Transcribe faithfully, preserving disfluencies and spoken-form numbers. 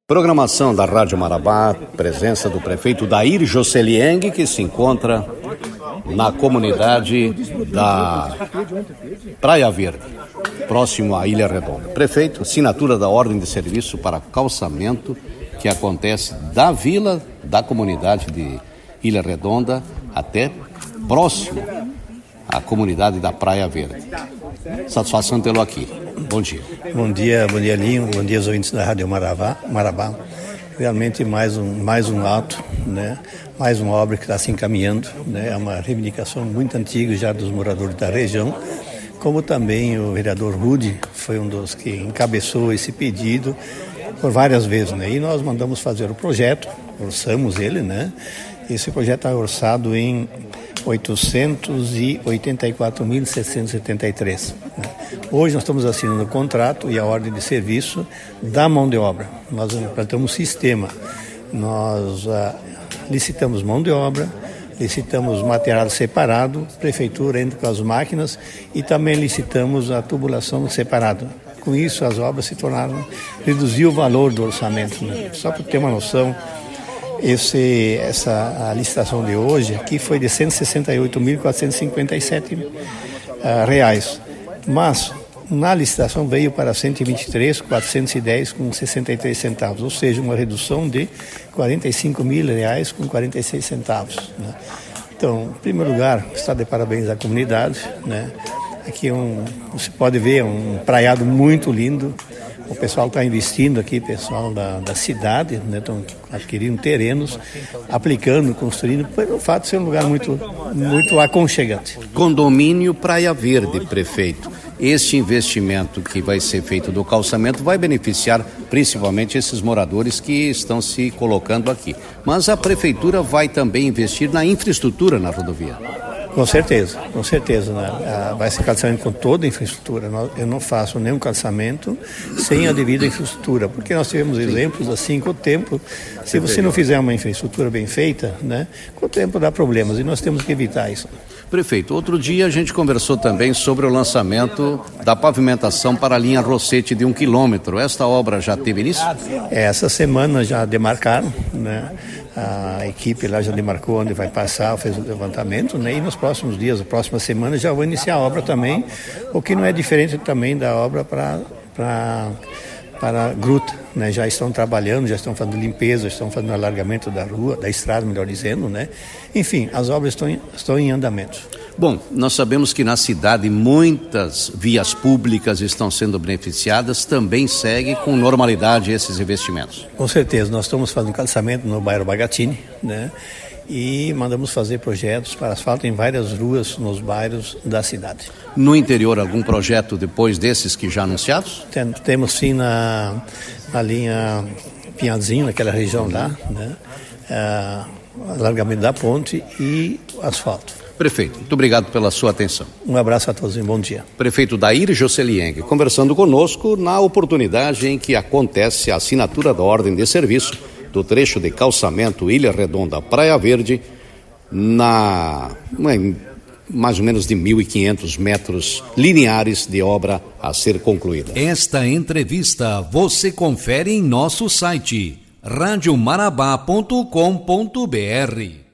Programação da Rádio Marabá, presença do prefeito Dair Joselieng, que se encontra na comunidade da Praia Verde, próximo à Ilha Redonda. Prefeito, assinatura da ordem de serviço para calçamento que acontece da vila, da comunidade de Ilha Redonda até próximo à comunidade da Praia Verde. Satisfação tê-lo aqui. Bom dia. Bom dia, bom dia, Linho. Bom dia aos ouvintes da Rádio Marabá. Marabá. Realmente mais um, mais um ato, né? Mais uma obra que está se encaminhando, né? É uma reivindicação muito antiga já dos moradores da região, como também o vereador Rudy foi um dos que encabeçou esse pedido por várias vezes, né? E nós mandamos fazer o projeto, orçamos ele, né? Esse projeto está orçado em oitocentos e oitenta e quatro mil setecentos e setenta e três. Hoje nós estamos assinando o contrato e a ordem de serviço da mão de obra. Nós implantamos um sistema. Nós ah, licitamos mão de obra, licitamos material separado, prefeitura entra com as máquinas e também licitamos a tubulação separada. Com isso as obras se tornaram, reduziu o valor do orçamento, né? Só para ter uma noção, Esse, essa a licitação de hoje aqui foi de cento e sessenta e oito mil quatrocentos e cinquenta e sete uh, reais, mas na licitação veio para cento e vinte e três mil quatrocentos e dez com sessenta e três centavos, ou seja, uma redução de quarenta e cinco mil reais com quarenta e seis centavos, né? Então, em primeiro lugar, está de parabéns à comunidade, né? Aqui é um, você pode ver um praiado muito lindo. O pessoal está investindo aqui, pessoal da, da cidade, né? Estão adquirindo terrenos, aplicando, construindo, pelo fato de ser um lugar muito, muito aconchegante. Condomínio Praia Verde, prefeito. Este investimento que vai ser feito do calçamento vai beneficiar principalmente esses moradores que estão se colocando aqui. Mas a prefeitura vai também investir na infraestrutura na rodovia. Com certeza, com certeza, né? Vai ser calçamento com toda a infraestrutura. Eu não faço nenhum calçamento sem a devida infraestrutura, porque nós tivemos exemplos assim com o tempo. Se você não fizer uma infraestrutura bem feita, né, com o tempo dá problemas e nós temos que evitar isso. Prefeito, outro dia a gente conversou também sobre o lançamento da pavimentação para a linha Rossete de um quilômetro. Esta obra já teve início? Essa semana já demarcaram, né? A equipe lá já demarcou onde vai passar, fez o levantamento, né? E nos próximos dias, na próxima semana, já vou iniciar a obra também, o que não é diferente também da obra para para para a gruta, né? Já estão trabalhando, já estão fazendo limpeza, já estão fazendo alargamento da rua, da estrada, melhor dizendo, né? Enfim, as obras estão em, estão em andamento. Bom, nós sabemos que na cidade muitas vias públicas estão sendo beneficiadas, também segue com normalidade esses investimentos? Com certeza, nós estamos fazendo calçamento no bairro Bagatini, né? E mandamos fazer projetos para asfalto em várias ruas nos bairros da cidade. No interior, algum projeto depois desses que já anunciados? Tem, temos sim na, na linha Pinhalzinho, naquela região lá, né? É, alargamento da ponte e asfalto. Prefeito, muito obrigado pela sua atenção. Um abraço a todos e um bom dia. Prefeito Dair Joselieng, conversando conosco na oportunidade em que acontece a assinatura da ordem de serviço do trecho de calçamento Ilha Redonda Praia Verde, na em mais ou menos de mil e quinhentos metros lineares de obra a ser concluída. Esta entrevista você confere em nosso site rádio marabá ponto com ponto br.